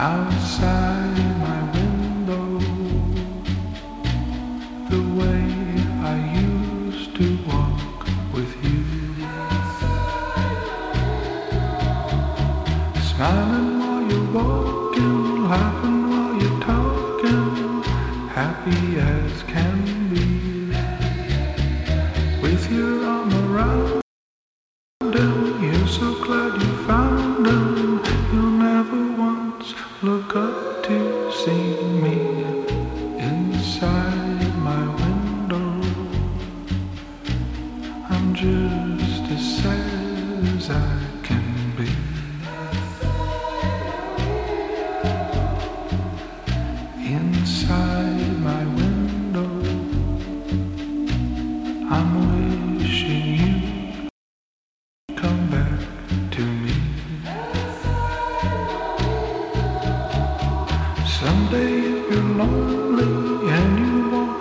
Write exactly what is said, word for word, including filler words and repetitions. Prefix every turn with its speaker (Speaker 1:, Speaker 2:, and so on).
Speaker 1: outside my window, the way I used to walk with you, smiling while you're walking, laughing while you're talking, happy as can be, with your arm around him. You're so glad you found him. You'll never once look up to see me inside my window. I'm just as sad as I can be. Inside my window, I'm wishing you'd come back to me. Someday if you're lonely and you want